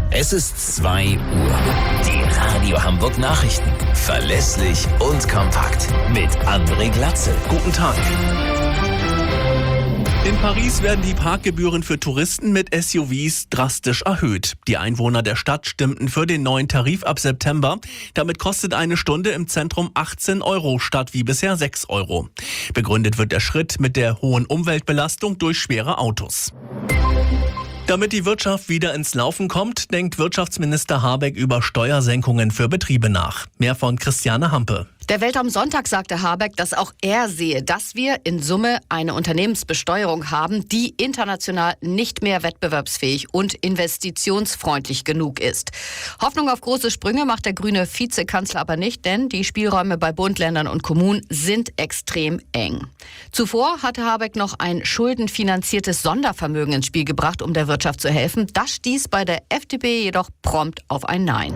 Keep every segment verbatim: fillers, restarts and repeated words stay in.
Es ist zwei Uhr. Die Radio Hamburg Nachrichten. Verlässlich und kompakt. Mit André Glatzel. Guten Tag. In Paris werden die Parkgebühren für Touristen mit S U Vs drastisch erhöht. Die Einwohner der Stadt stimmten für den neuen Tarif ab September. Damit kostet eine Stunde im Zentrum achtzehn Euro statt wie bisher sechs Euro. Begründet wird der Schritt mit der hohen Umweltbelastung durch schwere Autos. Damit die Wirtschaft wieder ins Laufen kommt, denkt Wirtschaftsminister Habeck über Steuersenkungen für Betriebe nach. Mehr von Christiane Hampe. Der Welt am Sonntag sagte Habeck, dass auch er sehe, dass wir in Summe eine Unternehmensbesteuerung haben, die international nicht mehr wettbewerbsfähig und investitionsfreundlich genug ist. Hoffnung auf große Sprünge macht der grüne Vizekanzler aber nicht, denn die Spielräume bei Bund, Ländern und Kommunen sind extrem eng. Zuvor hatte Habeck noch ein schuldenfinanziertes Sondervermögen ins Spiel gebracht, um der Wirtschaft zu helfen. Das stieß bei der F D P jedoch prompt auf ein Nein.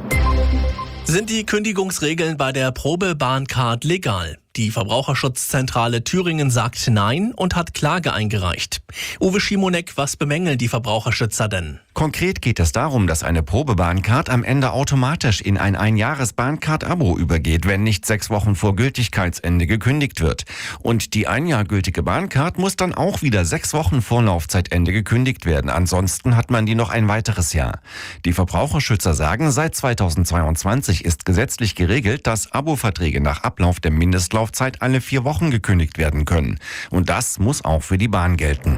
Sind die Kündigungsregeln bei der Probebahncard legal? Die Verbraucherschutzzentrale Thüringen sagt Nein und hat Klage eingereicht. Uwe Schimonek, was bemängeln die Verbraucherschützer denn? Konkret geht es darum, dass eine Probebahncard am Ende automatisch in ein Einjahres-Bahncard-Abo übergeht, wenn nicht sechs Wochen vor Gültigkeitsende gekündigt wird. Und die ein Jahr gültige Bahncard muss dann auch wieder sechs Wochen vor Laufzeitende gekündigt werden. Ansonsten hat man die noch ein weiteres Jahr. Die Verbraucherschützer sagen, seit zweitausendzweiundzwanzig ist gesetzlich geregelt, dass Abo-Verträge nach Ablauf der Mindestlaufzeit alle vier Wochen gekündigt werden können. Und das muss auch für die Bahn gelten.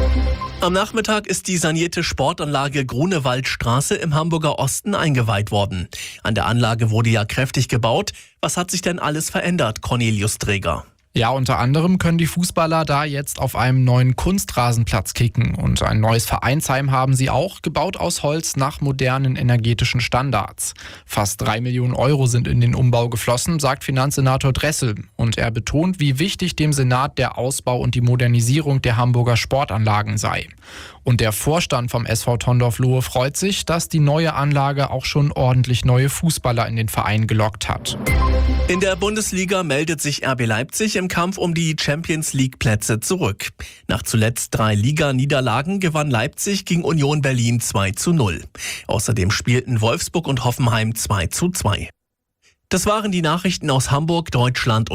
Am Nachmittag ist die sanierte Sportanlage Grunewaldstraße im Hamburger Osten eingeweiht worden. An der Anlage wurde ja kräftig gebaut. Was hat sich denn alles verändert, Cornelius Träger? Ja, unter anderem können die Fußballer da jetzt auf einem neuen Kunstrasenplatz kicken. Und ein neues Vereinsheim haben sie auch, gebaut aus Holz nach modernen energetischen Standards. Fast drei Millionen Euro sind in den Umbau geflossen, sagt Finanzsenator Dressel. Und er betont, wie wichtig dem Senat der Ausbau und die Modernisierung der Hamburger Sportanlagen sei. Und der Vorstand vom S V Tondorf-Lohe freut sich, dass die neue Anlage auch schon ordentlich neue Fußballer in den Verein gelockt hat. In der Bundesliga meldet sich R B Leipzig im Kampf um die Champions-League-Plätze zurück. Nach zuletzt drei Liga-Niederlagen gewann Leipzig gegen Union Berlin zwei zu null. Außerdem spielten Wolfsburg und Hoffenheim zwei zu zwei. Das waren die Nachrichten aus Hamburg, Deutschland und